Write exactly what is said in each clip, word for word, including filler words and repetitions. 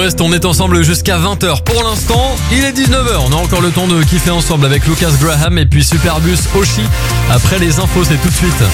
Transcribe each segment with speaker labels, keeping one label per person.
Speaker 1: West, on est ensemble jusqu'à vingt heures. Pour l'instant, il est dix-neuf heures. On a encore le temps de kiffer ensemble avec Lucas Graham et puis Superbus Oshi. Après les infos, c'est tout de suite.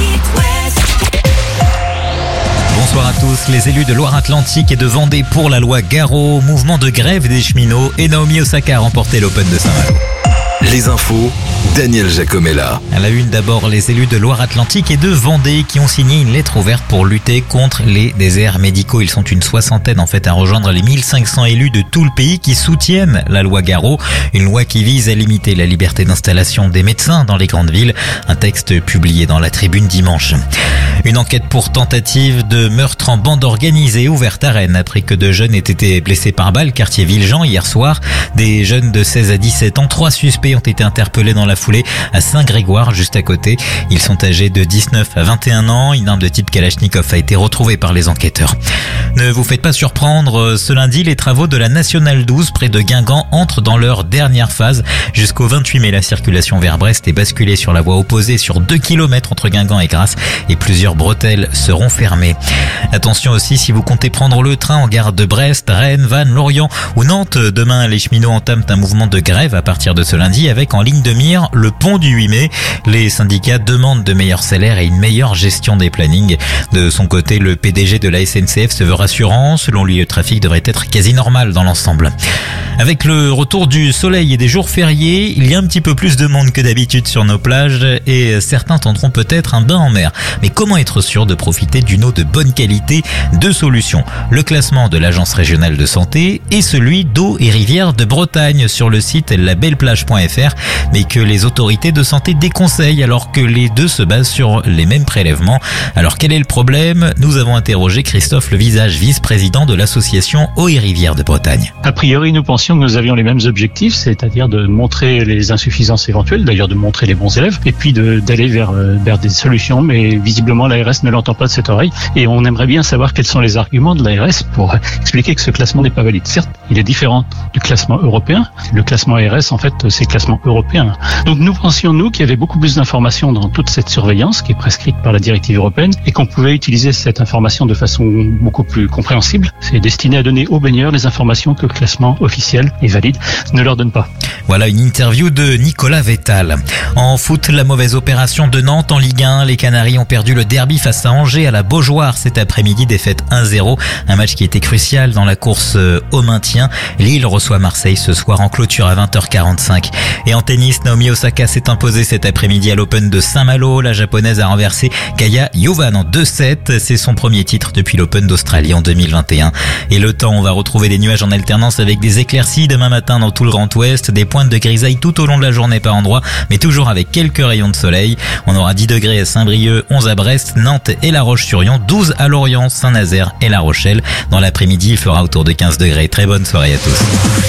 Speaker 2: Bonsoir à tous. Les élus de Loire-Atlantique et de Vendée pour la loi Garot, mouvement de grève des cheminots, et Naomi Osaka a remporté l'Open de Saint-Malo.
Speaker 3: Les infos, Daniel Jacomella.
Speaker 2: À la une d'abord, les élus de Loire-Atlantique et de Vendée qui ont signé une lettre ouverte pour lutter contre les déserts médicaux. Ils sont une soixantaine en fait à rejoindre les mille cinq cents élus de tout le pays qui soutiennent la loi Garot, une loi qui vise à limiter la liberté d'installation des médecins dans les grandes villes. Un texte publié dans la Tribune dimanche. Une enquête pour tentative de meurtre en bande organisée ouverte à Rennes après que deux jeunes aient été blessés par balle, quartier Villejean hier soir. Des jeunes de seize à dix-sept ans, trois suspects ont été interpellés dans la foulée à Saint-Grégoire, juste à côté. Ils sont âgés de dix-neuf à vingt et un ans. Une arme de type Kalachnikov a été retrouvée par les enquêteurs. Ne vous faites pas surprendre, ce lundi, les travaux de la Nationale douze près de Guingamp entrent dans leur dernière phase. Jusqu'au vingt-huit mai, la circulation vers Brest est basculée sur la voie opposée sur deux kilomètres entre Guingamp et Grasse et plusieurs bretelles seront fermées. Attention aussi si vous comptez prendre le train en gare de Brest, Rennes, Vannes, Lorient ou Nantes. Demain, les cheminots entament un mouvement de grève à partir de ce lundi avec en ligne de mire le pont du huit mai. Les syndicats demandent de meilleurs salaires et une meilleure gestion des plannings. De son côté, le P D G de la S N C F se veut rassurant. Selon lui, le trafic devrait être quasi normal dans l'ensemble. Avec le retour du soleil et des jours fériés, il y a un petit peu plus de monde que d'habitude sur nos plages et certains tenteront peut-être un bain en mer. Mais comment être sûr de profiter d'une eau de bonne qualité? Deux solutions. Le classement de l'Agence régionale de santé et celui d'eau et rivières de Bretagne sur le site la belle plage point f r, mais que les autorités de santé déconseillent alors que les deux se basent sur les mêmes prélèvements. Alors quel est le problème? Nous avons interrogé Christophe Levisage, vice-président de l'association Eau et rivières de Bretagne.
Speaker 4: A priori, nous pensions que nous avions les mêmes objectifs, c'est-à-dire de montrer les insuffisances éventuelles, d'ailleurs de montrer les bons élèves, et puis de, d'aller vers, vers des solutions, mais visiblement l'A R S ne l'entend pas de cette oreille, et on aimerait bien savoir quels sont les arguments de l'A R S pour expliquer que ce classement n'est pas valide. Certes, il est différent du classement européen. Le classement A R S, en fait, c'est classement européen. Donc nous pensions, nous, qu'il y avait beaucoup plus d'informations dans toute cette surveillance qui est prescrite par la directive européenne et qu'on pouvait utiliser cette information de façon beaucoup plus compréhensible. C'est destiné à donner aux baigneurs les informations que le classement officiel et valide ne leur donne pas.
Speaker 2: Voilà une interview de Nicolas Vettal. En foot, la mauvaise opération de Nantes en Ligue un. Les Canaries ont perdu le derby face à Angers à la Beaujoire cet après-midi, défaite un zéro. Un match qui était crucial dans la course au maintien. Lille reçoit Marseille ce soir en clôture à vingt heures quarante-cinq. Et en tennis, Naomi Osaka s'est imposée cet après-midi à l'Open de Saint-Malo. La japonaise a renversé Kaya Yovan en deux sept. C'est son premier titre depuis l'Open d'Australie en deux mille vingt et un. Et le temps, on va retrouver des nuages en alternance avec des éclaircies demain matin dans tout le Grand Ouest, des pointes de grisaille tout au long de la journée par endroits, mais toujours avec quelques rayons de soleil. On aura dix degrés à Saint-Brieuc, onze à Brest, Nantes et La Roche-sur-Yon, douze à Lorient, Saint-Nazaire et La Rochelle. Dans l'après-midi, il fera autour de quinze degrés. Très bonne soirée à tous.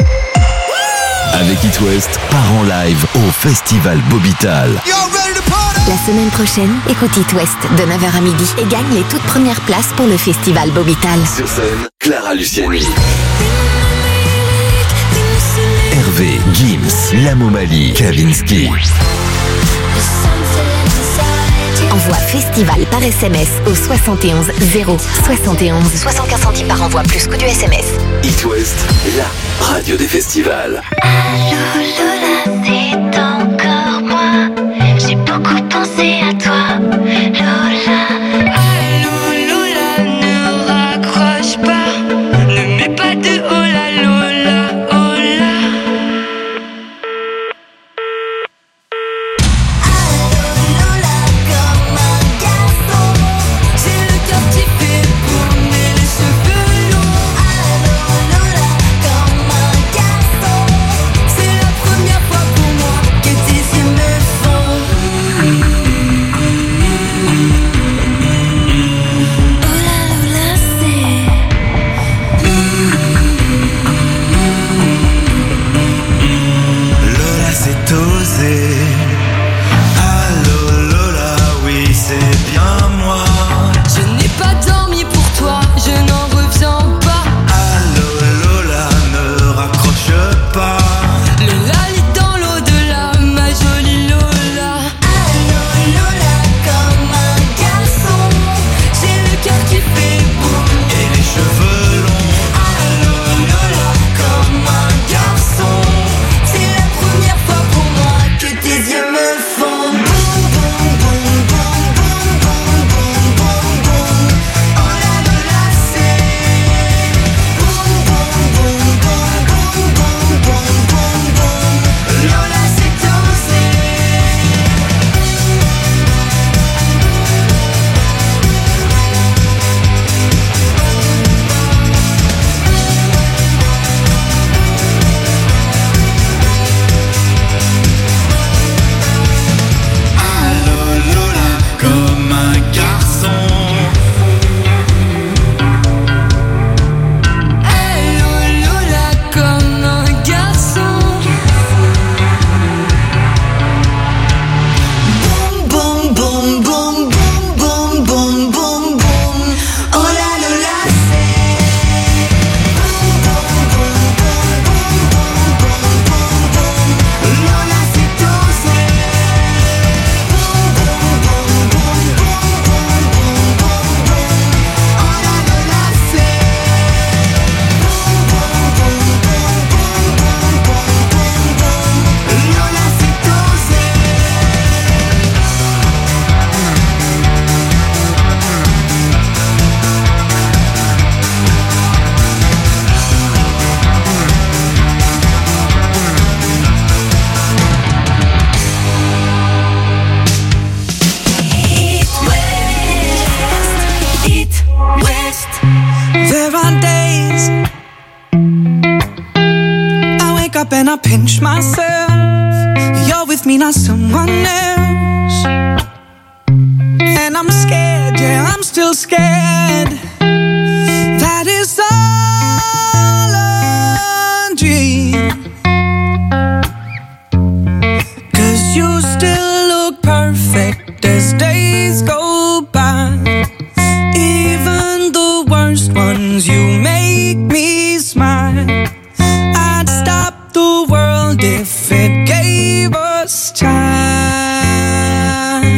Speaker 3: Avec It West, part en live au Festival Bobital.
Speaker 5: La semaine prochaine, écoute It West de neuf heures à midi et gagne les toutes premières places pour le Festival Bobital.
Speaker 3: Sur scène, Clara Luciani, Hervé, Gims, Lamo Mali, Kavinsky.
Speaker 5: Envoie Festival par S M S au soixante et onze zéro soixante et onze. soixante-quinze centimes par envoi plus coût du S M S.
Speaker 3: It West, la radio des festivals.
Speaker 6: Allô Lola, c'est encore moi. J'ai beaucoup pensé à toi, Lola. Allô Lola, ne raccroche pas. Ne mets pas de oh là Lola, oh là. Allô Lola, comme un garçon. J'ai le cœur qui fait tourner les cheveux longs. Allô Lola, comme un garçon. C'est la première fois pour moi que tes yeux me font.
Speaker 7: wake up and I pinch myself. You're with me, not someone else. And I'm scared, yeah, I'm still scared. That is all a dream. 'Cause you still look perfect as days go by. Even the worst ones, you make me smile. I'd stop the world if it gave us time.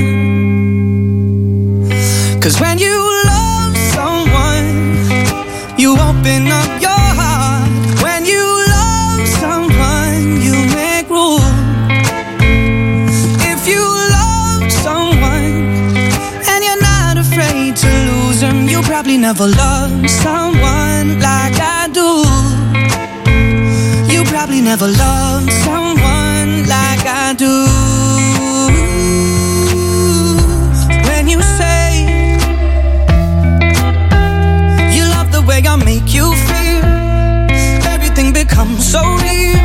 Speaker 7: 'Cause when you love someone, you open up your heart. When you love someone, you make room. If you love someone and you're not afraid to lose them, you probably never loved someone like I do. You probably never loved someone like I do. When you say you love the way I make you feel, everything becomes so real.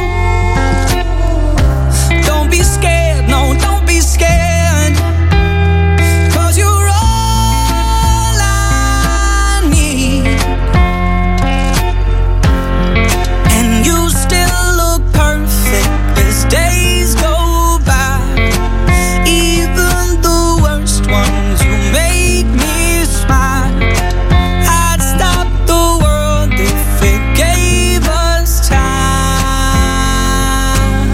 Speaker 7: Don't be scared, no, don't be scared. 'Cause you're all I need. And you still look perfect as days go by. Even the worst ones, you make me smile. I'd stop the world if it gave us time.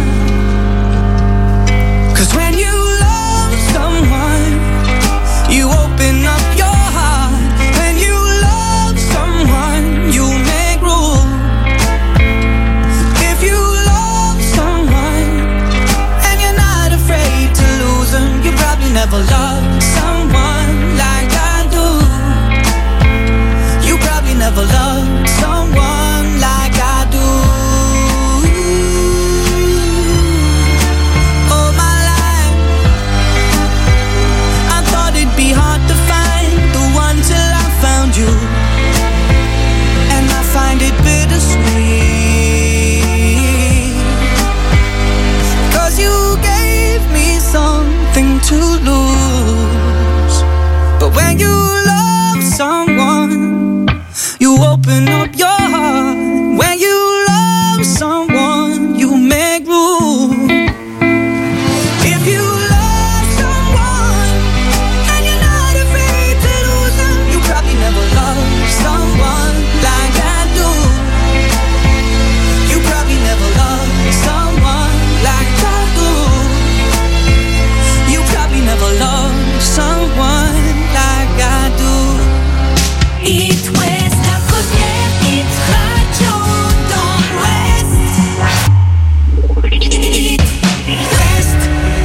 Speaker 7: 'Cause when you love someone, you open up your heart. When you love someone, you make room. If you love someone and you're not afraid to lose them, you probably never loved someone like I do. You probably never loved someone like I do. All my life, I thought it'd be hard to find the one till I found you. And I find it bittersweet. 'Cause you gave me something to lose. But when you love someone, you open up your heart. When you love someone, you make room. If you love someone and you're not afraid to lose them, you probably never loved someone like I do. You probably never loved someone like I do. You probably never loved someone like I do.
Speaker 6: It West, la première hit radio dans l'Ouest. It West.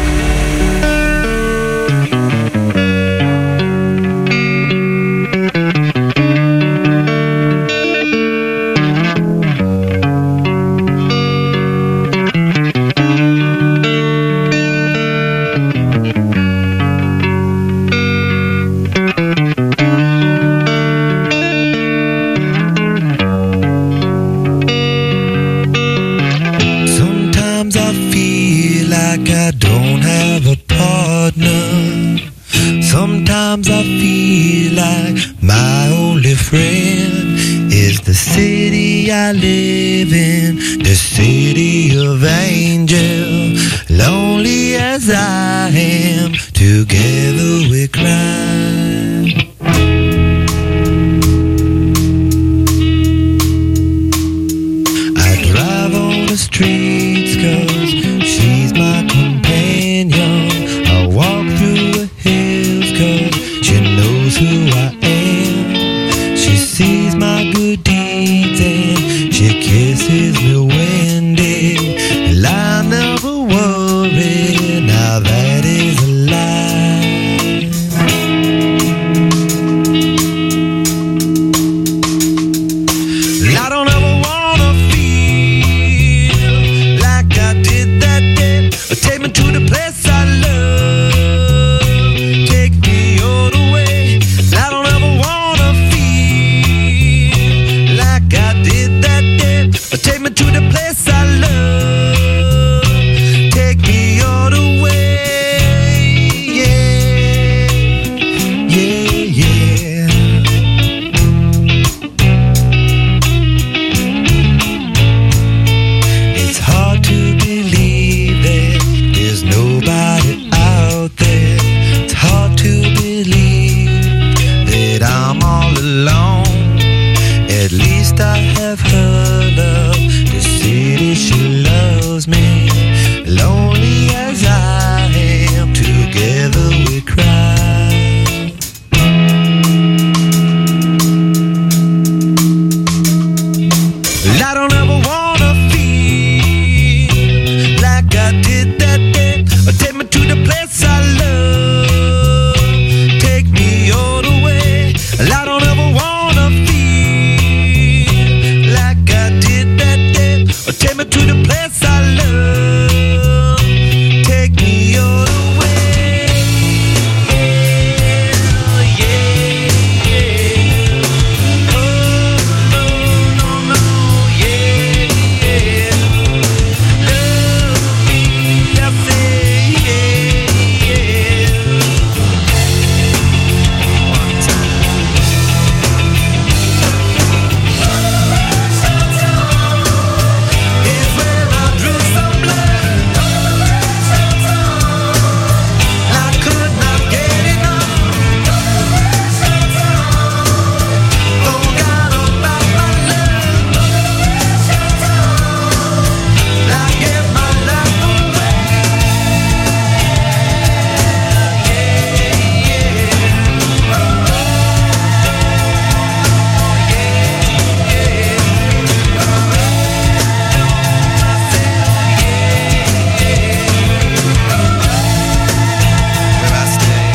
Speaker 8: Sometimes I feel like I don't have a partner. Sometimes I feel like my only friend is the city I live in, the city of angels. Lonely as I am, together we cry. I drive on the streets 'cause she's my companion. I walk through the hills 'cause she knows who I am. She sees my good deeds and she kisses me when they. I never worry, now that is a lie. have her love. The city, she loves me. Lonely as I am, together we cry. I don't ever wanna feel like I did that day. Take me to the place I love. Take me all the way. I don't ever wanna feel like I did that day. Take me to the place I love. Take me all the way. Yeah, yeah. Oh, no, no, no, yeah, yeah. Love me, I say, yeah, yeah. One time. It's when I drew some blood. I could not get enough. Forgot about my love. I gave my life away. Yeah, yeah. Oh, yeah, yeah. Where I stay.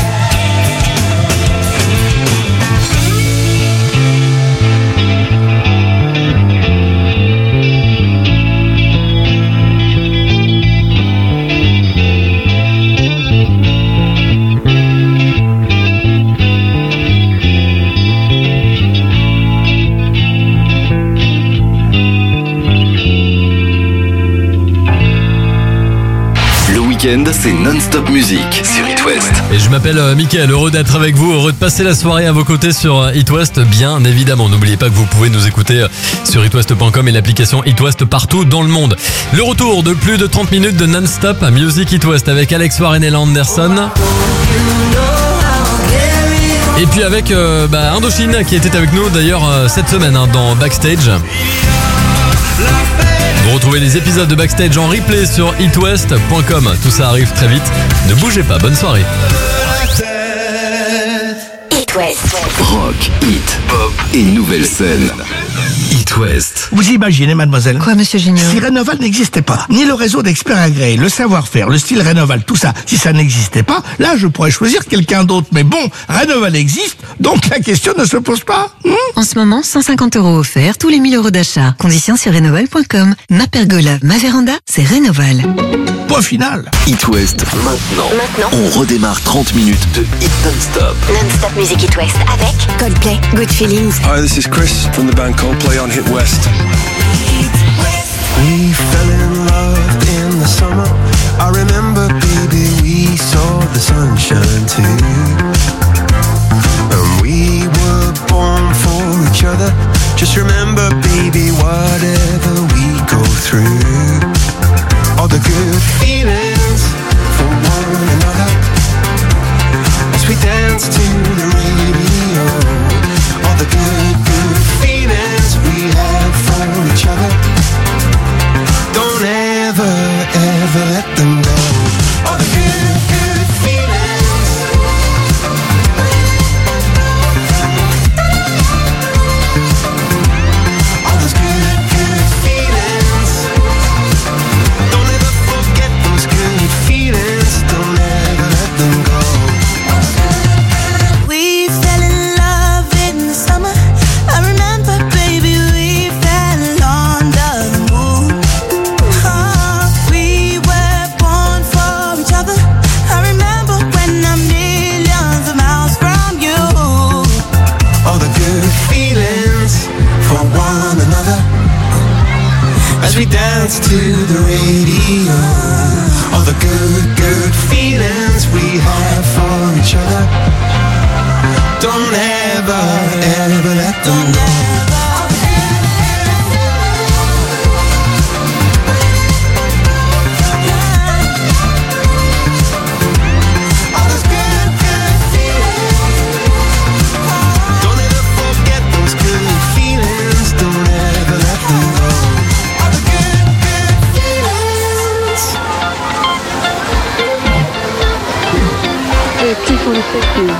Speaker 3: Le week-end, c'est non-stop musique sur It West.
Speaker 1: Et je m'appelle euh, Mickaël, heureux d'être avec vous, heureux de passer la soirée à vos côtés sur euh, It West, bien évidemment. N'oubliez pas que vous pouvez nous écouter euh, sur itwest point com et l'application It West partout dans le monde. Le retour de plus de trente minutes de non-stop à Music It West avec Alex Warren et Anderson. Et puis avec euh, bah, Indochine qui était avec nous d'ailleurs euh, cette semaine hein, dans Backstage. Vous retrouvez les épisodes de Backstage en replay sur itwest point com. Tout ça arrive très vite. Ne bougez pas, bonne soirée.
Speaker 5: It West.
Speaker 3: Rock, hit, pop et nouvelle scène. It West.
Speaker 9: Vous imaginez, mademoiselle?
Speaker 10: Quoi, monsieur Junior?
Speaker 9: Si Rénoval n'existait pas, ni le réseau d'experts agréés, le savoir-faire, le style Rénoval, tout ça, si ça n'existait pas, là, je pourrais choisir quelqu'un d'autre. Mais bon, Rénoval existe, donc la question ne se pose pas. Hmm
Speaker 10: En ce moment, cent cinquante euros offerts, tous les mille euros d'achat. Conditions sur rénoval point com. Ma pergola, ma véranda, c'est Rénoval.
Speaker 9: Point final.
Speaker 3: It West maintenant.
Speaker 5: Maintenant.
Speaker 3: On redémarre trente minutes de hit non-stop.
Speaker 5: Non-stop Music It West avec Coldplay, Good Feelings.
Speaker 11: Hi, this is Chris from the band Coldplay on Hit West.
Speaker 8: We fell in love in the summer. I remember, baby, we saw the sunshine too. And we were born for each other. Just remember, baby, whatever we go through, all the good feelings for one another, as we dance to the radio. All the good, good feelings we have for each other. Don't ever, ever let them go. All the good, good feelings. All those good, good feelings. Don't ever forget those good feelings. Don't ever let them go.
Speaker 6: We fell in love in the summer. I remember, baby, we fell under the moon. Oh, we were born for each other. I remember when I'm millions of miles from you.
Speaker 8: All the good feelings for one another, as we dance to the radio. All the good, good feelings we have for each other. Don't ever, ever let them go. All those good, good feelings. Don't ever forget those good feelings. Don't ever let
Speaker 12: Thank you.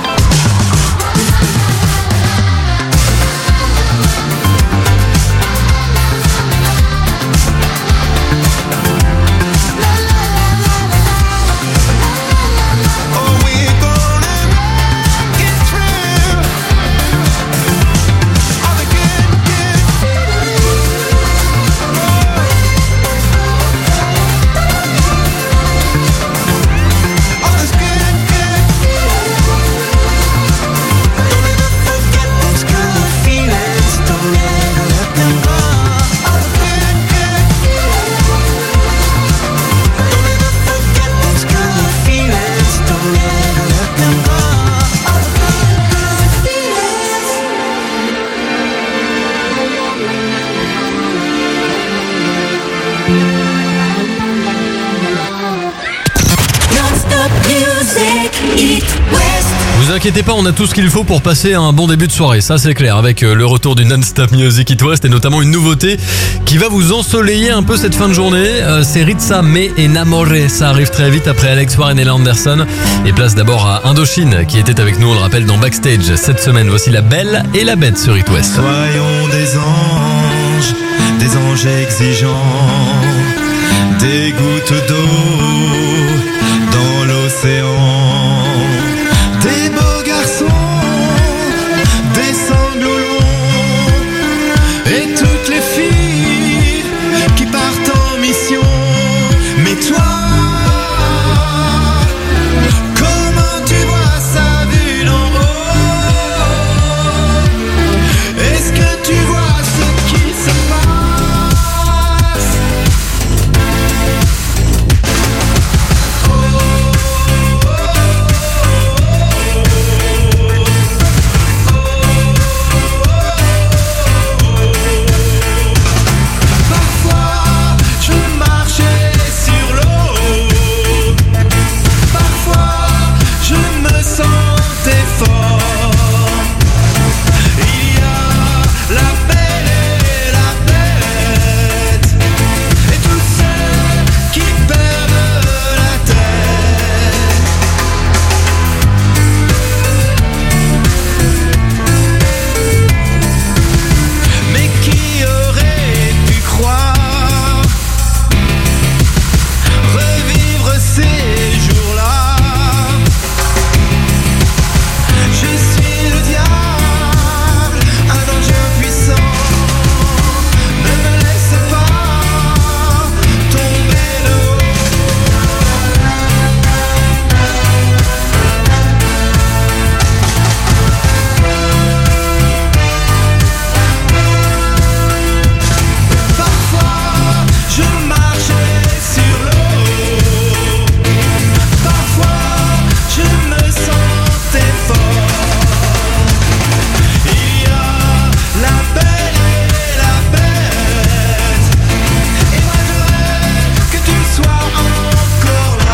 Speaker 1: Vous inquiétez pas, on a tout ce qu'il faut pour passer un bon début de soirée, ça c'est clair, avec le retour du Non-Stop Music It West et notamment une nouveauté qui va vous ensoleiller un peu cette fin de journée. Euh, c'est Ritza Me Enamore, ça arrive très vite après Alex Warren et Anderson. Et place d'abord à Indochine qui était avec nous, on le rappelle, dans Backstage cette semaine. Voici La Belle et la Bête sur It West.
Speaker 8: Soyons des anges, des anges exigeants, des gouttes d'eau dans l'océan, des beaux garçons, des sanglots longs, et toutes les filles qui partent en mission. Mais toi, comment tu vois ça vu d'en haut? Est-ce que tu vois ce qui se passe? Parfois je marchais sur l'eau, parfois je me sentais fort. Il y a la belle et la bête, et tous ceux qui perdent la tête. Mais qui aurait pu croire revivre ces jours-là? Je suis le diable, un danger puissant. Ne me laisse pas tomber de haut. Parfois je marchais sur l'eau, parfois je me sentais fort. Il y a la belle et la bête, et moi je rêve que tu sois encore là.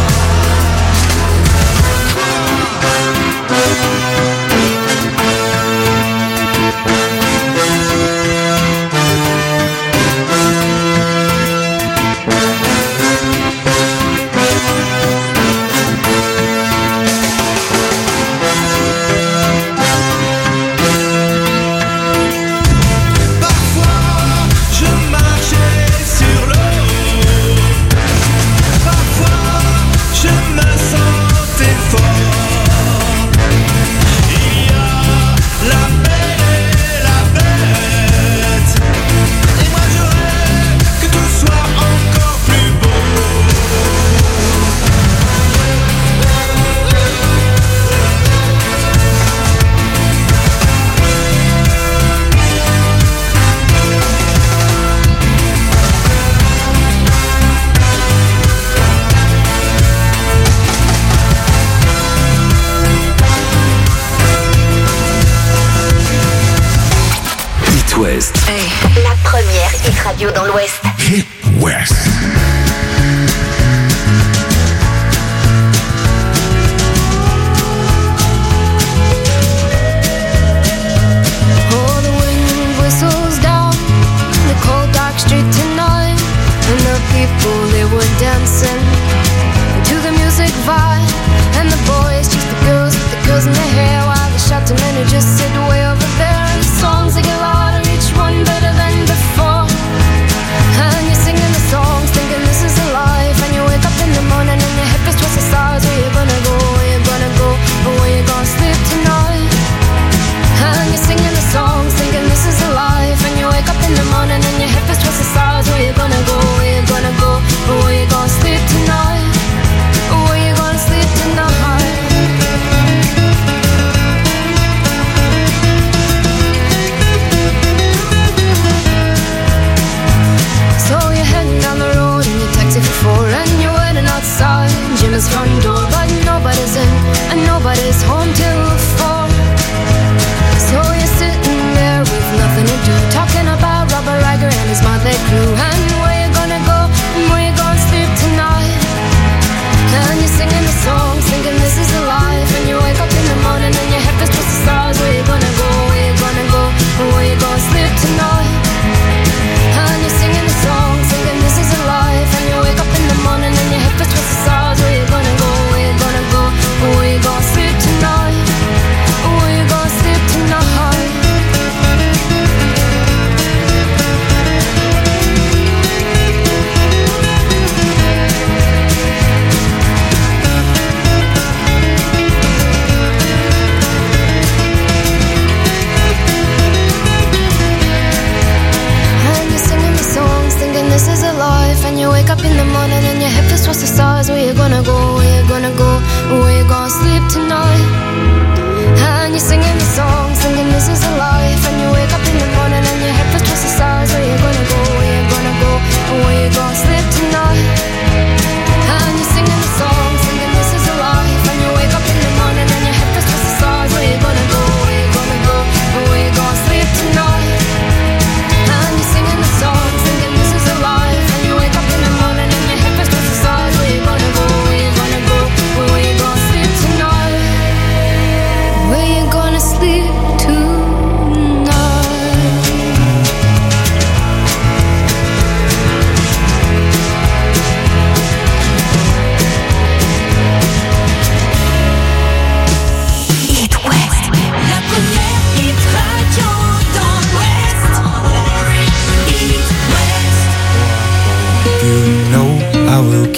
Speaker 8: Parfois je marchais sur l'eau, parfois je me sentais fort. Il y a la belle et la bête, et moi je rêve que tout soit encore plus beau.
Speaker 3: It West.
Speaker 5: La première hit radio dans l'Ouest.
Speaker 3: It West.
Speaker 6: Oh, the wind whistles down the cold dark street tonight, and the people they were dancing to the music vibe, and the boys chase the girls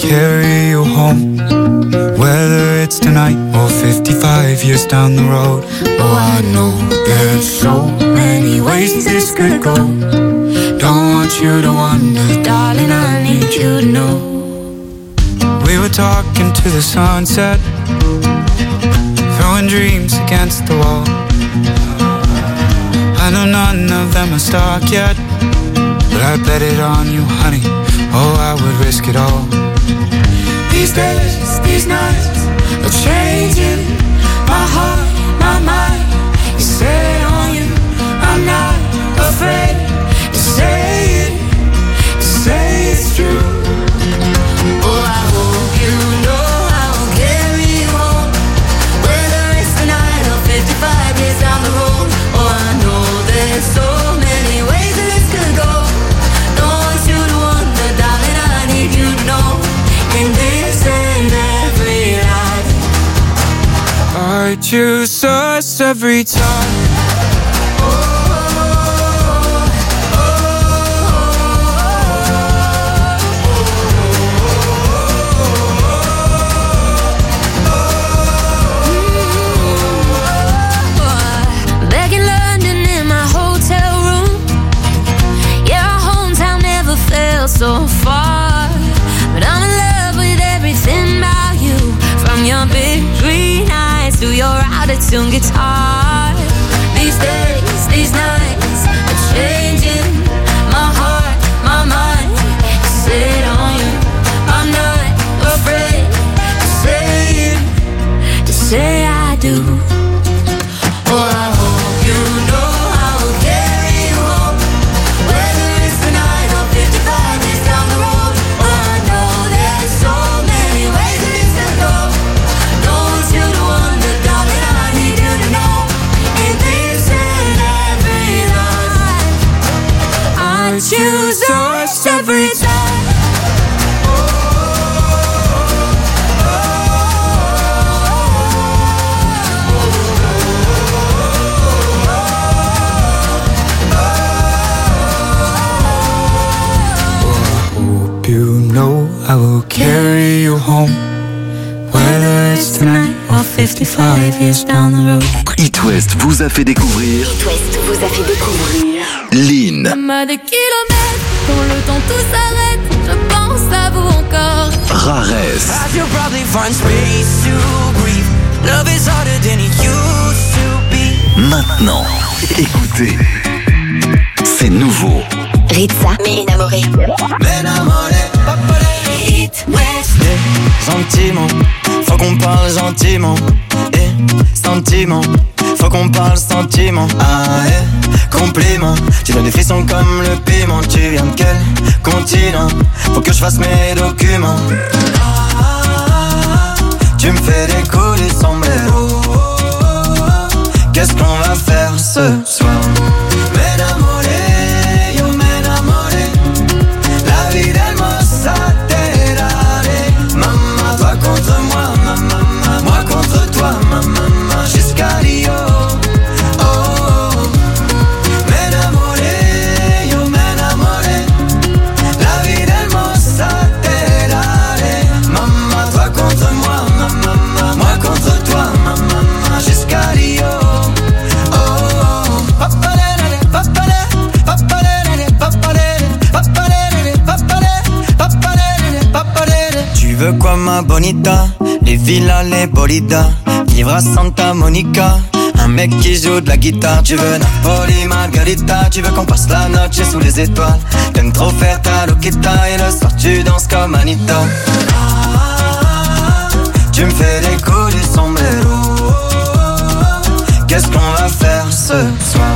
Speaker 12: carry you home. Whether it's tonight or fifty-five years down the road.
Speaker 6: Oh, I know there's so many ways this could go. Don't want you to wonder, darling, I need you to know.
Speaker 12: We were talking to the sunset, throwing dreams against the wall. I know none of them are stuck yet, but I bet it on you, honey. Oh, I would risk it all.
Speaker 6: These days, these nights are changing my heart, my mind is set on you. I'm not afraid to say it, to say it's true. Oh, I hope you know I will carry you home. Whether it's tonight or fifty-five years down the road. Oh, I know there's so many ways that this could go. Don't want you to wonder, darling, I need you to know. In this and every life,
Speaker 12: I choose us every time.
Speaker 6: back in London in my hotel room. Yeah, our hometown never felt so far. But I'm in love with everything about you. From your big green eyes to your out-of-tune guitar. These days, these nights are changing my heart, my mind is set on you. I'm not afraid to say it, to say I do. Oh, I hope you know I will carry you home. Whether it's tonight or fifty-five years down the road. Oh, I know there's so many ways that this could go. Don't want you to wonder, darling, I need you to know. In this and every life, I choose us every time.
Speaker 12: You know I will carry you home. Whether it's tonight or fifty-five years down the road.
Speaker 3: It West vous a fait découvrir
Speaker 5: It West vous a fait découvrir
Speaker 3: Lynn.
Speaker 6: Comme à des kilomètres, quand le temps tout s'arrête, je pense à vous encore.
Speaker 3: Rares.
Speaker 13: You'll probably find space to breathe. Love is harder than it used to be.
Speaker 3: Maintenant, écoutez, c'est nouveau.
Speaker 5: Ritza, mais enamoré.
Speaker 13: It West. Eh, gentiment, faut qu'on parle gentiment. Eh, sentiment, faut qu'on parle sentiment. Ah, eh, compliment. Tu donnes des frissons comme le piment. Tu viens de quel continent? Faut que je fasse mes documents. Ah, tu me fais décoller sombrero. Qu'est-ce qu'on va faire ce soir? Tu veux quoi ma bonita? Les villas, les bolidas. Vivre à Santa Monica. Un mec qui joue de la guitare. Tu veux Napoli, Margarita. Tu veux qu'on passe la noche sous les étoiles. T'aimes trop faire ta loquita. Et le soir tu danses comme Anita. Ah, tu me fais décoller sombrero. Qu'est-ce qu'on va faire ce soir?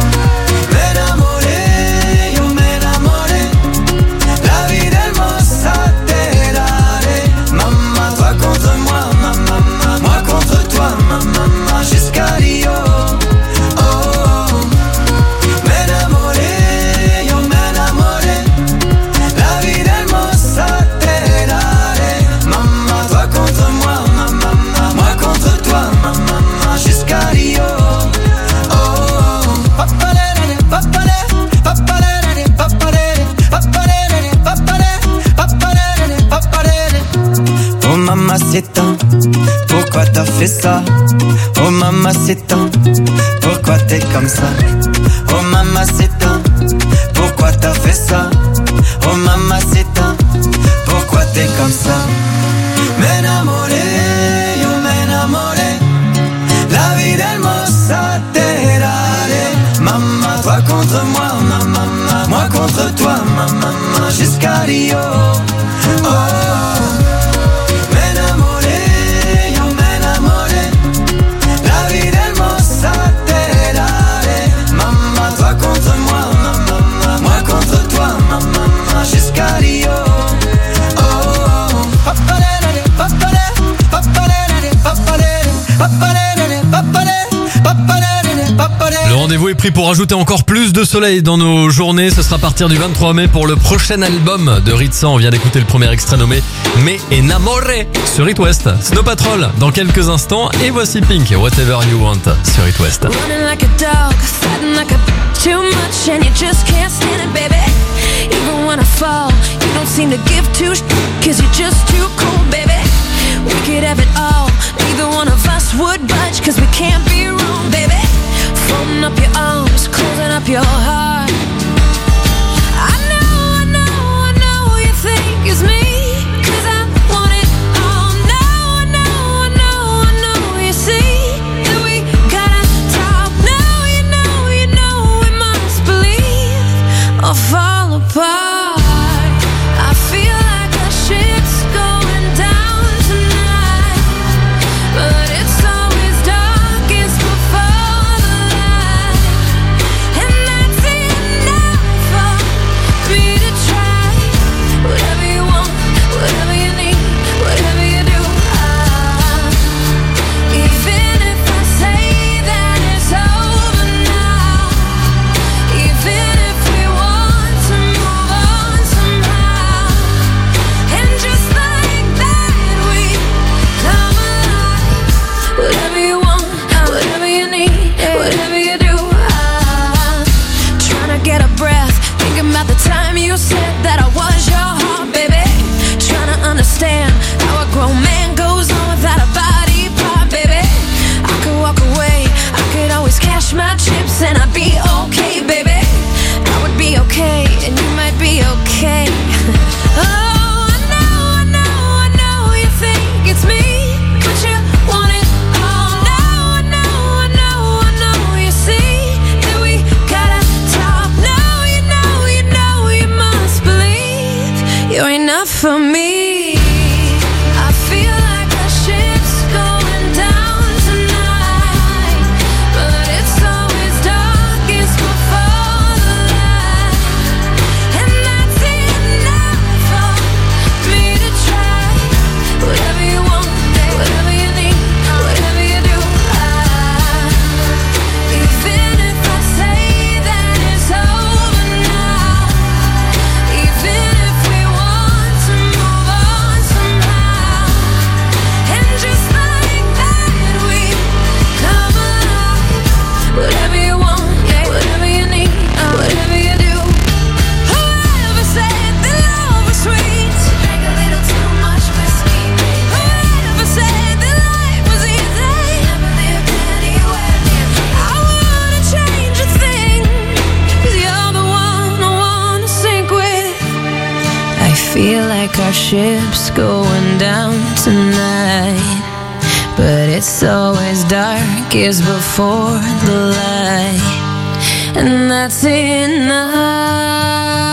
Speaker 13: fait ça? Oh mamacita, pourquoi t'es comme ça? Oh mamacita, pourquoi t'as fait ça? Oh mamacita, pourquoi t'es comme ça? M'enamoré, yo m'enamoré, la vie del mossa terrare. Maman, toi contre moi, ma maman, moi contre toi, ma maman, jusqu'à Rio. Oh, m'enamoré, yo m'enamoré, la vie del mossa terrare. Maman, toi contre moi, ma maman, moi contre toi, ma maman, jusqu'à Rio.
Speaker 1: Le rendez-vous est pris pour ajouter encore plus de soleil dans nos journées. Ce sera à partir du vingt-trois mai pour le prochain album de Ritza. On vient d'écouter le premier extrait nommé Me Enamore sur It West. Snow Patrol dans quelques instants. Et voici Pink, Whatever You Want sur It West.
Speaker 14: Running like a dog, fighting like a too much, and you just can't stand it, baby. Even when I fall, you don't seem to give two sh- cause you're just too cool, baby. We could have it all, neither one of us would budge, cause we can't be wrong, baby. Folding up your arms, closing up your heart. I know, I know, I know you think it's me, cause I want it all. Now I know, I know, I know you see that we gotta talk. Now you know, you know we must believe or fall apart. I feel like a ship's going down tonight, but it's always darkest before the light, and that's enough for me to try. Whatever you want, whatever you need, whatever you do, I, even if I say that it's over now, even if we want to move on somehow, and just like that we come alive. Whatever you want, whatever you need, whatever you do, I'm trying to get a breath, thinking about the time you said that I was your heart, baby. Trying to understand how a grown man goes on without a body part, baby. I could walk away, I could always cash my chips, and I'd be okay, baby. I would be okay, and you might be okay. Oh, I know, I know, I know you think it's me, but you want it all. Now I know, I know, I know you see that we gotta talk. Now you know, you know you must believe you're enough for me. I feel like a ship's going down tonight, but it's always darkest before the light, and that's enough for me to try. Whatever you want, whatever you need, whatever you do, I, even if I say that it's over now, even if we want to move on somehow, and just like that we come alive. Whatever you want, whatever you need, whatever you do. Whoever said that love was sweet, drank a little too much whiskey. Whoever said that life was easy, never lived anywhere near me. I wouldn't change a thing, cause you're the one I wanna sink with. I feel like our ship's going down tonight, but it's always darkest before the light, and that's enough.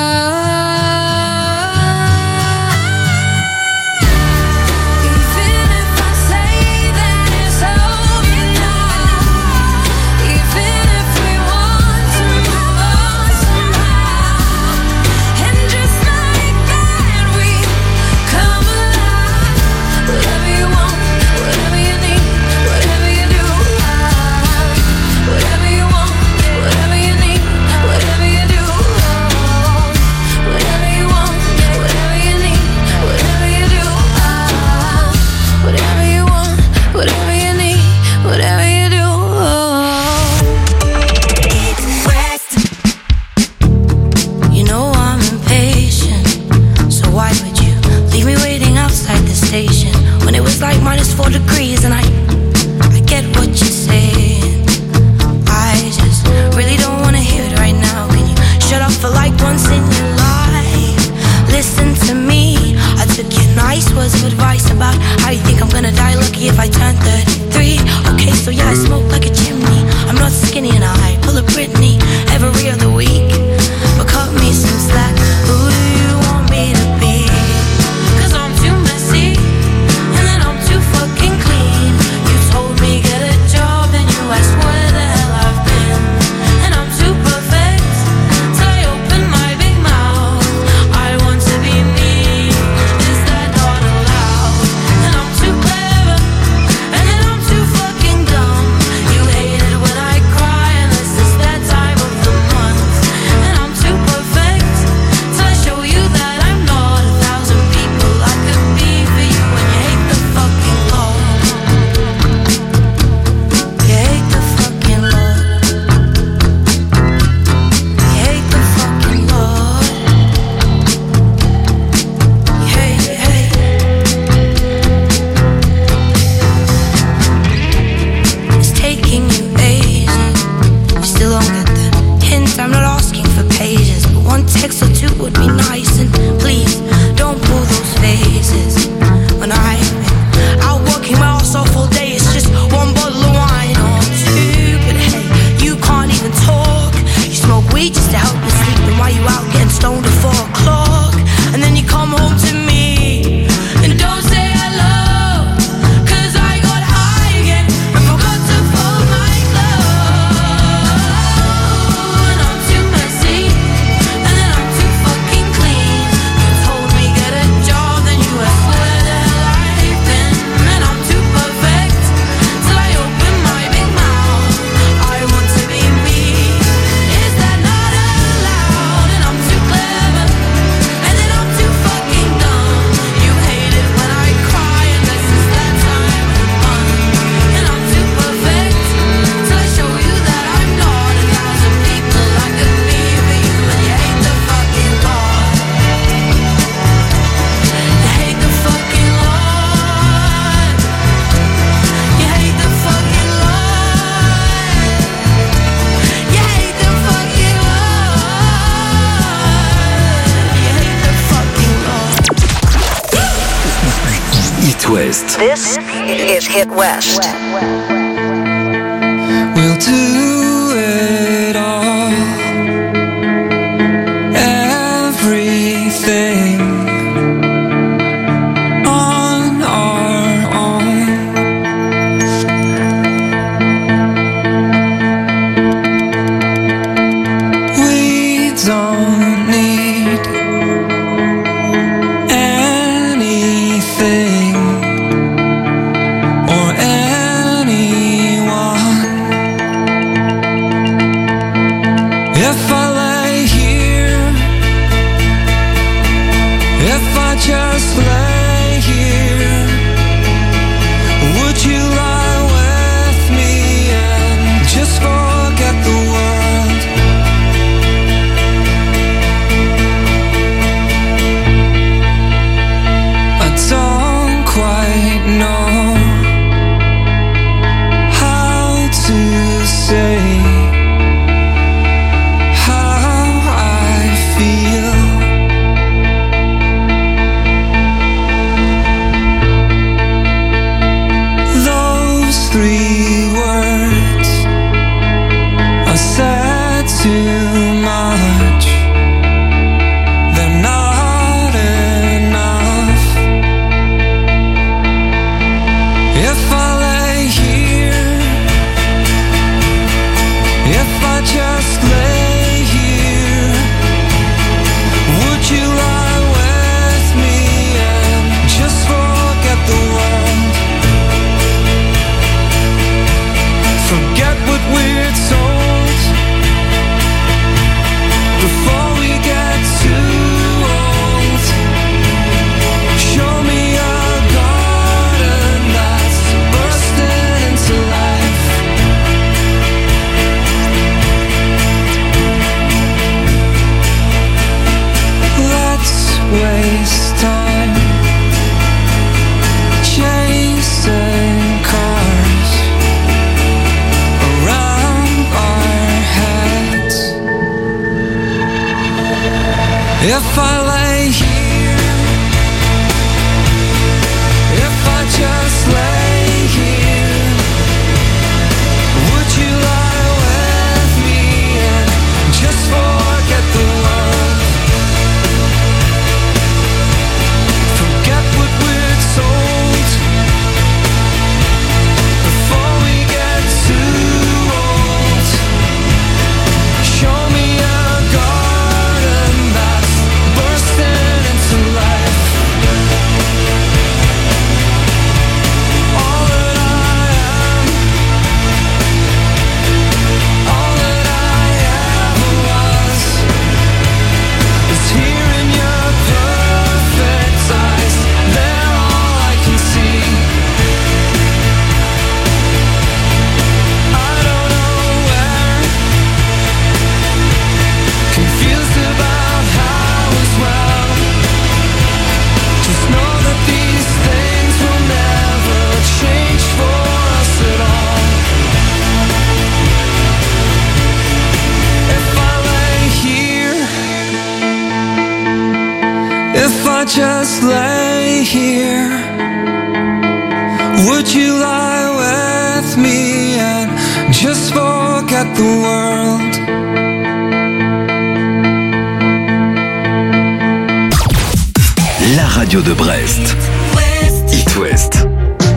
Speaker 14: Even if I say that it's over now, even if we want to move on somehow, and just like that we come alive. Whatever you want, whatever you need, whatever you do, I, whatever you want, whatever you need, whatever you do.
Speaker 6: once in your life. Listen to me, I took your nice words of advice about how you think I'm gonna die lucky if I turn thirty-three. Okay, so yeah, I smoke like a chimney. I'm not skinny and I pull a Britney every other week. But cut me some slack, who do you want me to be? Cause I'm too messy, and then I'm too fucking clean. You told me get a job, then you asked where the hell I've been. And I'm too perfect, till I open my big mouth. I want to be me, is that not allowed? And I'm too clever, and then I'm too fucking dumb. You hate it when I cry, unless it's that time of the month. And I'm too perfect, till I show you that I'm not a thousand people I could be for you. And you hate the fucking law. You hate the fucking law. You hate the fucking law. You hate, you hate. It's taking you ages. You still don't get the hint. I'm not asking for pages, but one text or two would be nice. And please don't pull those faces. When I've been out working my ass off all day, it's just one bottle of wine or two. But hey, you can't even talk. You smoke weed just to help you sleep. And while you out getting stoned at four o'clock, and then you come home to me and don't say hello. Cause I got high again and forgot to fold my clothes. And I'm too messy, and then I'm too fucking clean. You told me get a job, then you asked where the hell I've been. And I'm too perfect, till I open my big mouth. I want to be me, is that not allowed? And I'm too clever, and then I'm too fucking dumb. You hate it when I cry, unless it's that time of the month. And I'm too perfect, till I show you that I'm not a thousand people I could be for you. And you hate the fucking law. You hate the fucking law. You hate the fucking law. You hate the fucking law. You hate the fucking law.
Speaker 3: It West.
Speaker 15: This is Hit West.
Speaker 12: We'll do it all. Everything on our own. We don't need anything or anyone. If I lay here, if I just lay here, would you lie with me and just forget the world? Forget what we're told before we get too old. Show me a garden that's bursting into life. All that I am, all that I ever was, is here in your perfect eyes. They're all I can see. I don't know where, confused about how as well. Just know that these things will never change for us at all. If I lay here, if I just lay here, would you lie with me and just forget the world?
Speaker 3: La radio de Brest. It West.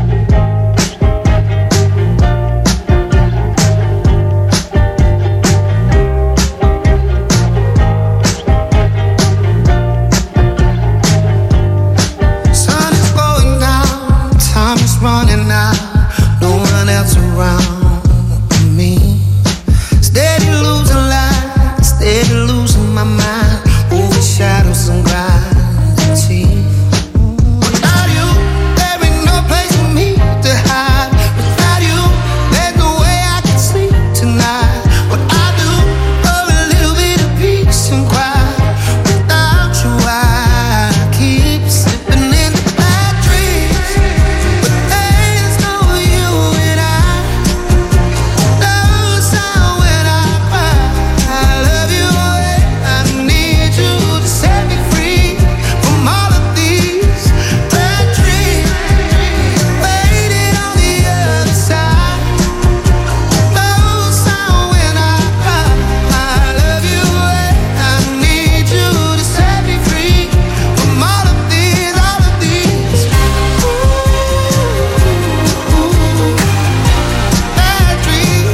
Speaker 16: Sun is going down, time is running out, no one else around me. Steady losing light, steady losing my mind, over shadows and gravity. Without you, there ain't no place for me to hide. Without you, there's no way I can sleep tonight. What I do for a little bit of peace and quiet. Without you, I keep slipping into bad dreams. But there's no you and I. No sound when I cry. I love you, I need you to set me free from all of these bad dreams. Waiting on the other side. No sound when I cry. I love you, I need you to set me free from all of these, all of these. Ooh, bad dreams.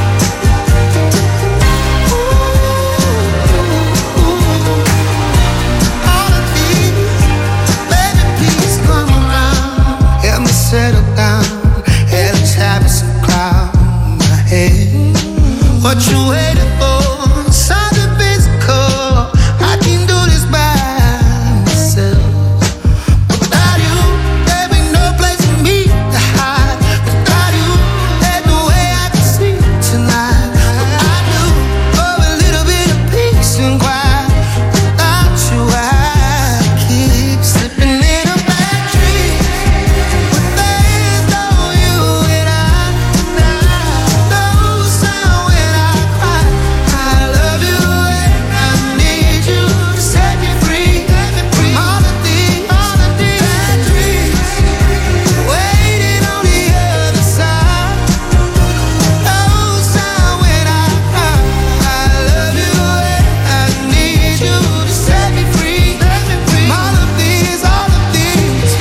Speaker 16: All of these, baby, please come around. Help me settle down. Hellish habits and cloud my head. What you waiting for? Something physical. I can do this by myself. Without you, there ain't no place for me to hide. Without you, there's no way I can sleep tonight. What I do for a little bit of peace and quiet. Without you, I keep slipping into bad dreams. But there's no you and I. No sound when I cry. I love you and I need you to set me free from all of these, all of these bad dreams. Waiting on the other side. No sound when I cry. I love you and I need you to set me free from all of these, all of these.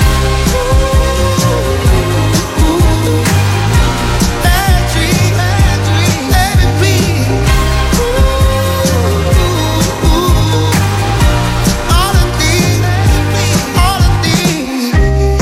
Speaker 16: Ooh, bad dreams, bad dreams, baby, please. Ooh, all of these, all of these.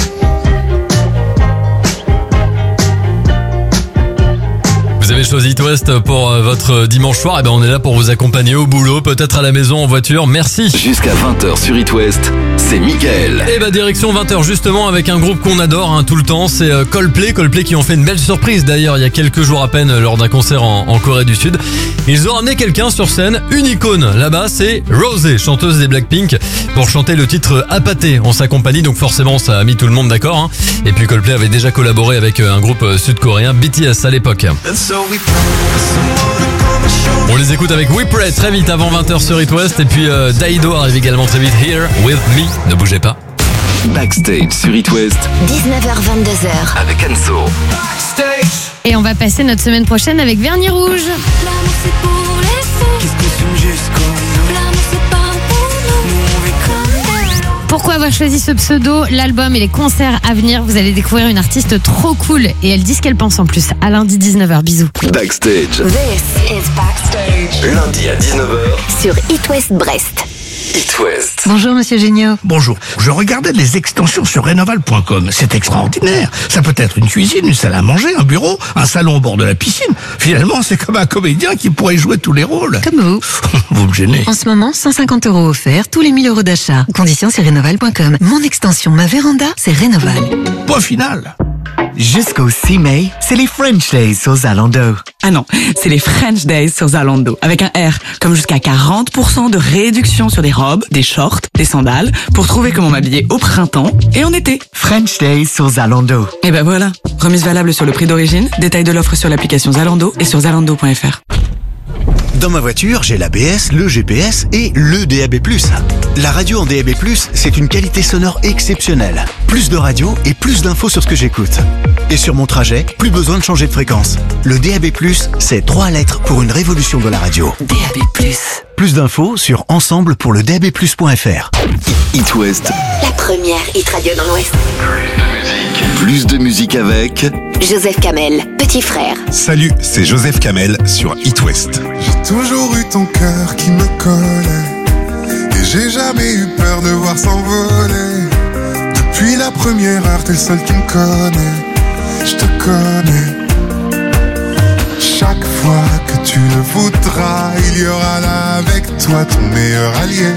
Speaker 1: Vous avez choisi It West pour euh, votre dimanche soir. Et ben on est là pour vous accompagner au boulot, peut-être à la maison, en voiture. Merci.
Speaker 3: Jusqu'à vingt heures sur It West, c'est Mickaël.
Speaker 1: Et bah direction vingt heures justement avec un groupe qu'on adore hein, tout le temps, c'est euh, Coldplay. Coldplay qui ont fait une belle surprise d'ailleurs il y a quelques jours à peine lors d'un concert en, en Corée du Sud. Ils ont ramené quelqu'un sur scène, une icône. Là-bas c'est Rosé, chanteuse des Blackpink, pour chanter le titre Apaté en sa compagnie. Donc forcément ça a mis tout le monde d'accord hein. Et puis Coldplay avait déjà collaboré avec un groupe sud-coréen B T S à l'époque.
Speaker 12: And so we pray for someone to come and show
Speaker 1: On les écoute avec We Pray très vite avant vingt heures sur It West. Et puis euh, Daido arrive également très vite. Here with me. Ne bougez pas.
Speaker 3: Backstage sur It West.
Speaker 5: dix-neuf heures vingt-deux heures.
Speaker 3: Avec Anso.
Speaker 17: Et on va passer notre semaine prochaine avec Vernis Rouge.
Speaker 6: L'amour c'est pour les fous. Qu'est-ce qu'on fume jusqu'au bout. L'amour c'est pas pour nous. Nous on vit comme des.
Speaker 17: Pourquoi avoir choisi ce pseudo? L'album et les concerts à venir, vous allez découvrir une artiste trop cool. Et elle dit ce qu'elle pense en plus. À lundi dix-neuf heures, bisous.
Speaker 3: Backstage.
Speaker 5: This is Backstage.
Speaker 3: Lundi à dix-neuf heures.
Speaker 5: Sur It West Brest.
Speaker 3: It West.
Speaker 10: Bonjour Monsieur Géniaud.
Speaker 9: Bonjour. Je regardais les extensions sur rénoval point com. C'est extraordinaire. Ça peut être une cuisine, une salle à manger, un bureau, un salon au bord de la piscine. Finalement, c'est comme un comédien qui pourrait jouer tous les rôles.
Speaker 10: Comme vous.
Speaker 9: Vous me gênez.
Speaker 10: En ce moment, cent cinquante euros offerts tous les mille euros d'achat. Conditions sur rénoval point com. Mon extension Ma Véranda, c'est Rénoval.
Speaker 9: Point final.
Speaker 18: Jusqu'au six mai, c'est les French Days sur Zalando.
Speaker 19: Ah non, c'est les French Days sur Zalando, avec un R, comme jusqu'à quarante pour cent de réduction sur des robes, des shorts, des sandales, pour trouver comment m'habiller au printemps et en été.
Speaker 18: French Days sur Zalando.
Speaker 19: Et ben voilà, remise valable sur le prix d'origine, détail de l'offre sur l'application Zalando et sur zalando point f r.
Speaker 20: Dans ma voiture, j'ai l'A B S, le G P S et le D A B plus. La radio en D A B plus, c'est une qualité sonore exceptionnelle. Plus de radio et plus d'infos sur ce que j'écoute. Et sur mon trajet, plus besoin de changer de fréquence. Le D A B plus, c'est trois lettres pour une révolution de la radio.
Speaker 5: D A B plus.
Speaker 20: Plus d'infos sur ensemble pour le D A B plus point f r.
Speaker 3: It West.
Speaker 5: La première hit radio dans l'Ouest.
Speaker 3: Plus de musique avec
Speaker 5: Joseph Kamel, petit frère.
Speaker 21: Salut, c'est Joseph Kamel sur It West.
Speaker 22: J'ai toujours eu ton cœur qui me collait, et j'ai jamais eu peur de voir s'envoler. Depuis la première heure, t'es le seul qui me connaît. Je te connais. Chaque fois que tu le voudras, il y aura là avec toi ton meilleur allié.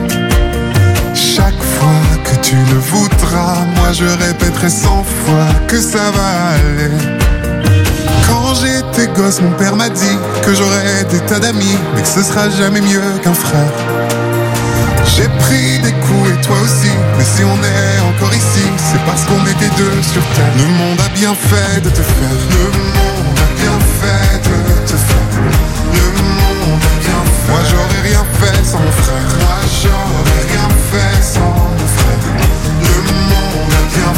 Speaker 22: Chaque fois que tu le voudras, moi je répéterai cent fois que ça va aller. Quand j'étais gosse, mon père m'a dit que j'aurais des tas d'amis, mais que ce sera jamais mieux qu'un frère. J'ai pris des coups et toi aussi, mais si on est encore ici, c'est parce qu'on était deux sur terre. Le monde a bien fait de te faire. Le monde a bien fait de te faire. Le monde a bien fait. Moi j'aurais rien fait sans mon frère. Moi j'aurais rien fait sans mon frère. Le monde a bien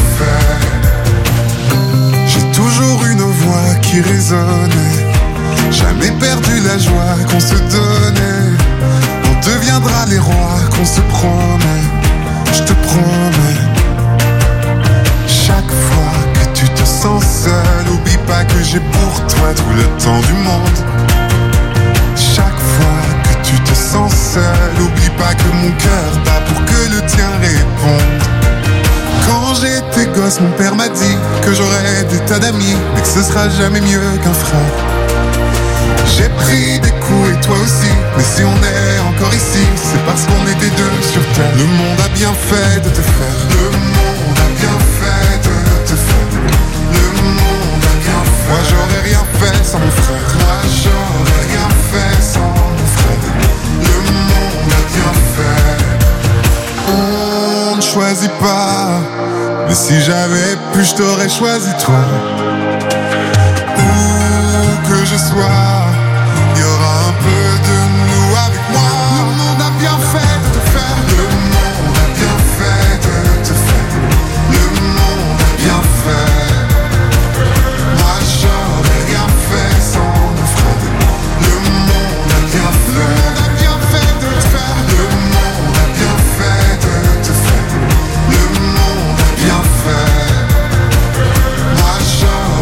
Speaker 22: fait. J'ai toujours une voix qui résonnait. Jamais perdu la joie qu'on se donnait. On deviendra les rois qu'on se promet. Je te promets. Chaque fois que tu te sens seul, oublie pas que j'ai pour toi tout le temps du monde. Chaque fois que tu te sens seul, oublie pas que mon cœur bat pour que le tien réponde. Quand j'étais gosse, mon père m'a dit que j'aurais des tas d'amis, mais que ce sera jamais mieux qu'un frère. J'ai pris des coups et toi aussi, mais si on est encore ici, c'est parce qu'on était deux sur terre. Le monde a bien fait de te faire. Le monde a bien fait de te faire. Le monde a bien fait. Moi j'aurais rien fait sans mon frère. Moi j'aurais rien fait sans mon frère. Le monde a bien fait. On ne choisit pas, mais si j'avais pu, je t'aurais choisi toi. Où que je sois, il y aura un peu de nous avec moi. Le monde a bien fait de te faire. Le monde a bien fait de te faire. Le monde a bien fait. Moi j'aurais rien fait sans mon frère. Le monde a bien fait. Le monde a bien fait de te faire. Le monde a bien fait de te faire. Le monde a bien fait. Moi j'aurais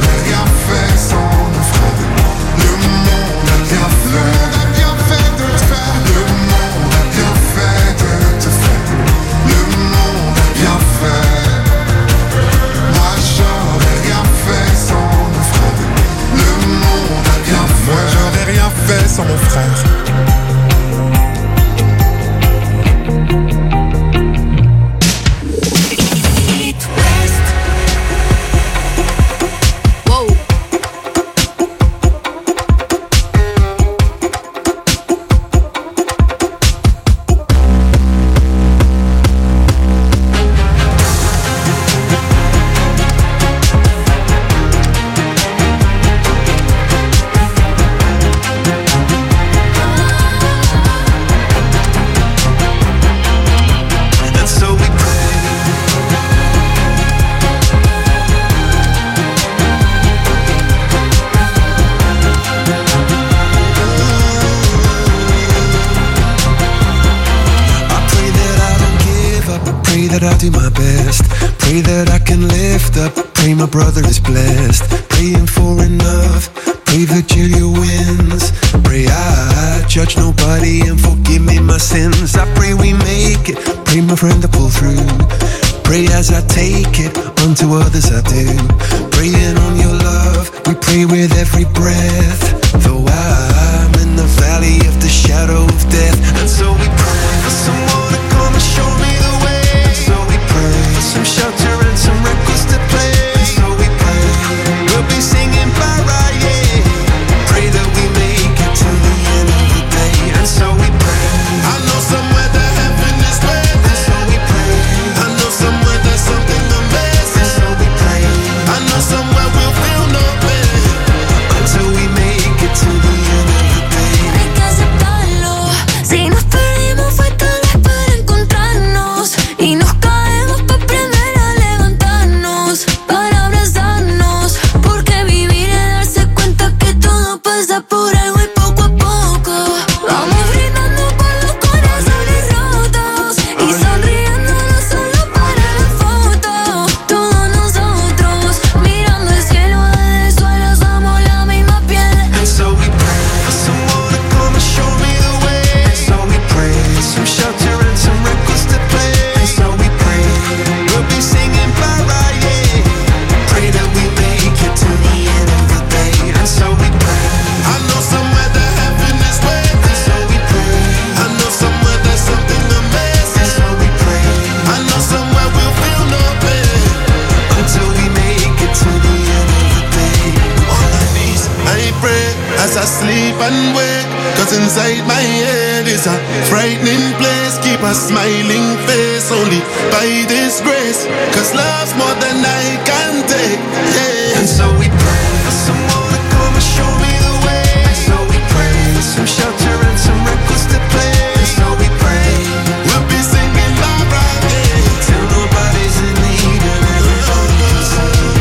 Speaker 2: Pray that I do my best. Pray that I can lift up. Pray my brother is blessed. Praying for enough. Pray that Julia wins. Pray I judge nobody and forgive me my sins. I pray we make it. Pray my friend to pull through. Pray as I take it, unto others I do. Praying on your love, we pray with every breath. Though I'm in the valley of the shadow of death. And so we pray for someone to come and show me the way. And so we pray for some shelter and some records to play. And so we pray, we'll be singing para, yeah. Pray that we make it to the end of the day. And so we pray, I know somewhere that heaven is waiting. And so we pray, I know somewhere there's something amazing. And so we pray, I know somewhere we'll feel no pain until we make it to the end of the day.
Speaker 14: Hay que aceptarlo. Si nos perdimos fue tal vez para encontrarnos. Y nos caemos para aprender a levantarnos, para abrazarnos. Porque vivir es darse cuenta que todo pasa por algo y poco a poco vamos brindando con los corazones rotos y sonriendo no solo para la foto. Todos nosotros mirando el cielo desde el suelo somos la misma piel.
Speaker 2: And so we pray for someone to come and show me the way. And so we pray some shelter and some records to play. And so we pray we'll be singing para, yeah. Pray that we make it to the end of the day. And so we pray, I know somewhere that heaven is waiting. And so we pray, I know somewhere there's something amazing. And so we pray, I know somewhere we'll feel no pain until we make it to the end of the day. On my knees I pray as I sleep and wake, cause inside my head is a frightening place. Keep a smiling face only by this grace, cause love's more than I can take, yeah. And so we pray for someone to come and show me the way. And so we pray for some shelter and some records to play. And so we pray we'll be singing Barbara, yeah, till nobody's in need and everybody's safe.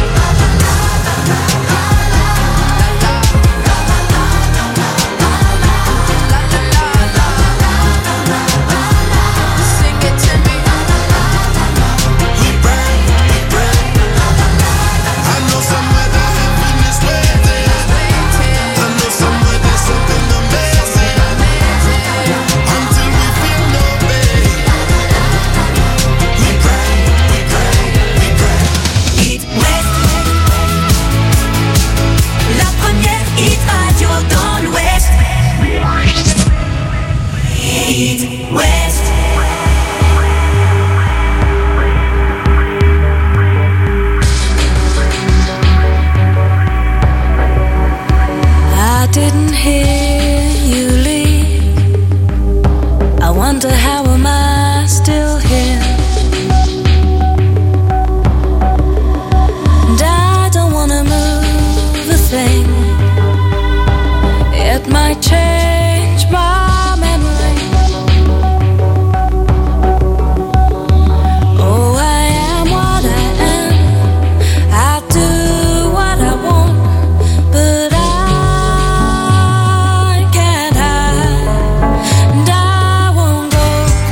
Speaker 14: Sing it to me.
Speaker 2: We pray, we pray. I know somewhere that heaven is waiting. I know somewhere there's something amazing until we feel no pain. We pray, we pray, we pray.
Speaker 14: Hit West, la première hit radio dans l'Ouest. Hit West. I didn't hear you leave. I wonder how am I still here? And I don't wanna move a thing. It might change my memory. Oh, I am what I am. I do what I want, but I can't hide. And I won't go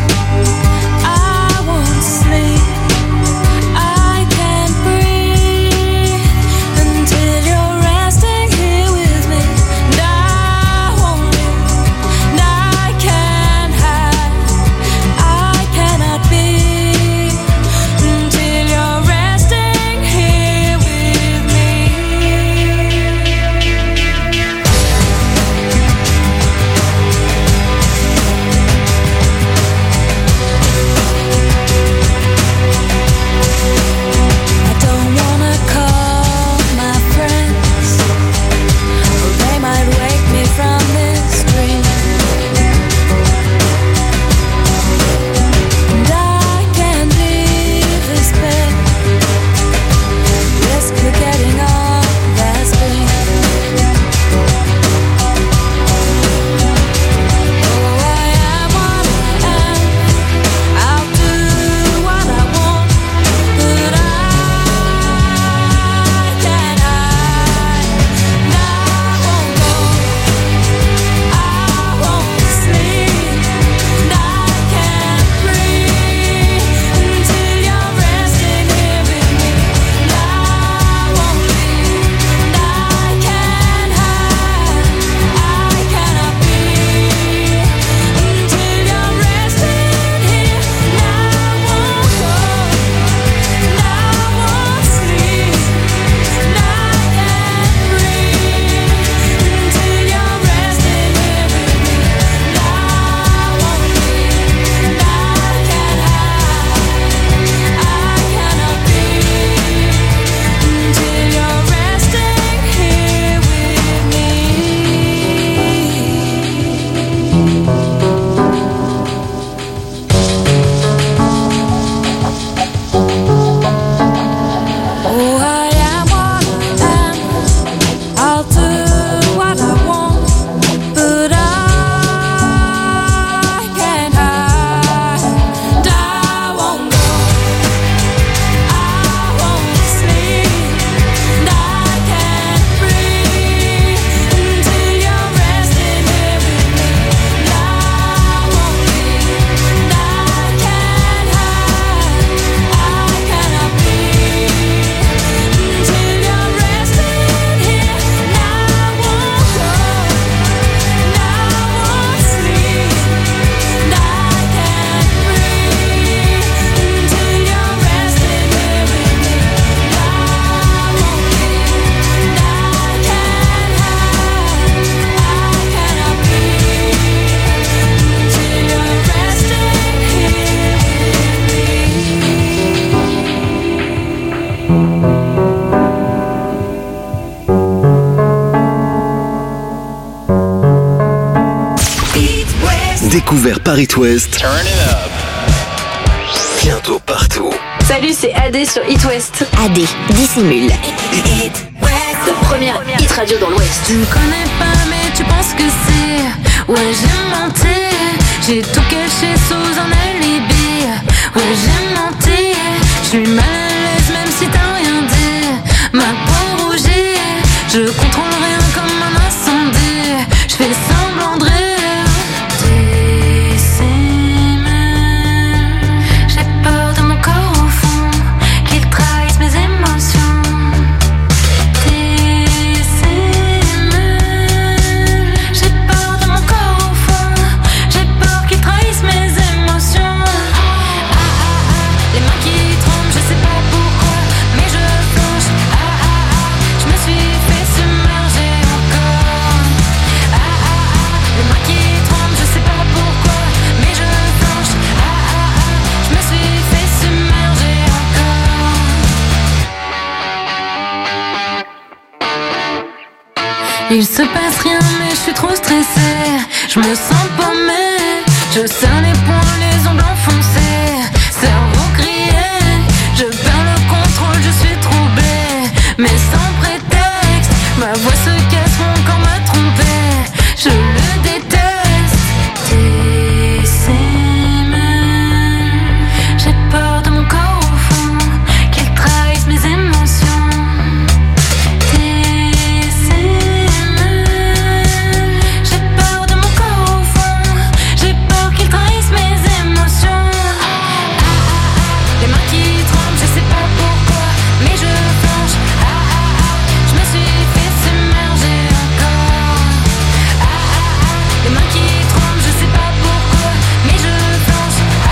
Speaker 3: découvert par It West.
Speaker 2: Turn it up.
Speaker 3: Bientôt partout.
Speaker 4: Salut, c'est A D sur It West.
Speaker 5: A D, dissimule.
Speaker 4: La première hit radio dans l'Ouest.
Speaker 14: Tu me connais pas mais tu penses que c'est. Ouais, j'ai menti. J'ai tout caché sous un alibi. Ouais, j'ai menti. Je suis mal à l'aise même si t'as rien dit. Ma peau rougit. Je contrôle rien comme un incendie. Je fais semblant de rire. Dissimule. J'ai peur de mon corps au fond, qu'il trahisse mes émotions. J'ai peur de mon corps au fond, j'ai peur qu'il trahisse mes émotions. Ah ah ah, les mains qui tremblent, je sais pas pourquoi, mais je flanche. Ah ah ah, je me suis fait submerger encore. Ah ah ah, les mains qui tremblent, je sais pas pourquoi, mais je flanche. Ah ah ah, je me suis fait submerger encore. Il se passe rien mais je suis trop stressée. Je me sens paumée. Je serre les